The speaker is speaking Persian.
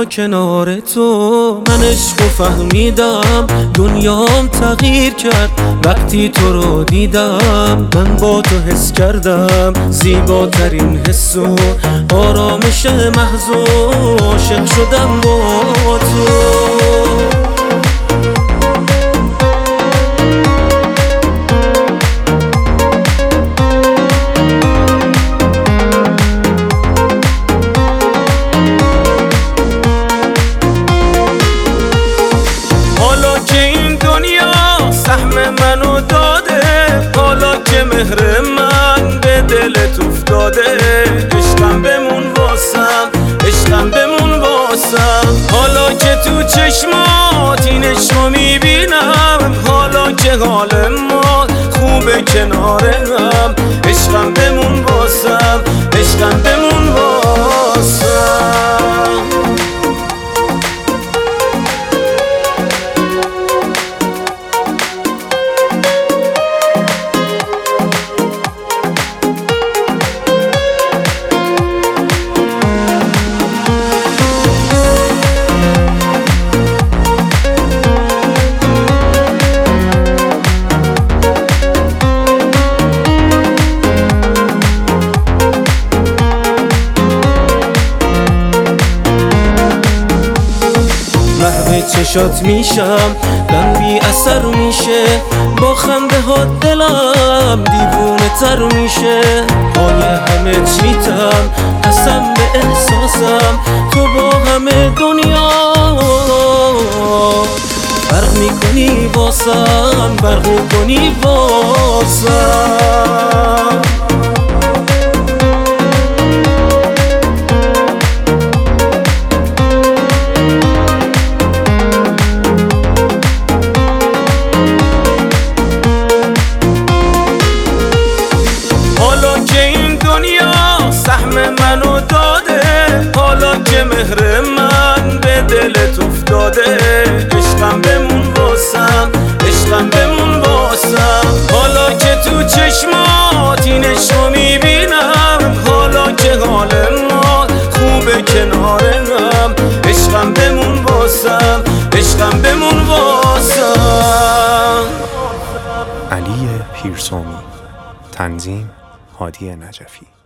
کنار تو من عشق و فهمیدم، دنیام تغییر کرد وقتی تو رو دیدم. من با تو حس کردم زیباترین حس و آرامش محض و عاشق شدم با تو. منو داده حالا که مهر من به دلت افتاده، عشقم بمون واسم، عشقم بمون واسم. حالا که تو چشمات این عشقو میبینم، حالا که حال ما خوبه کنارم، عشقم بمون واسم، عشقم بمون واسم. چشات میشم غم بی اثر میشه، با خنده ها دلم دیوونه تر میشه. پای همه چیتم قسم به احساسم، تو با همه دنیا فرق میکنی واسم، فرق میکنی واسم. منو داده حالا که مهر من به دلت افتاده، عشقم بمون واسم، عشقم بمون واسم. حالا که تو چشمات این عشقو میبینم، حالا که حال ما خوبه کنارم، عشقم بمون واسم، عشقم بمون واسم. علی پیرسومی، تنظیم هادی نجفی.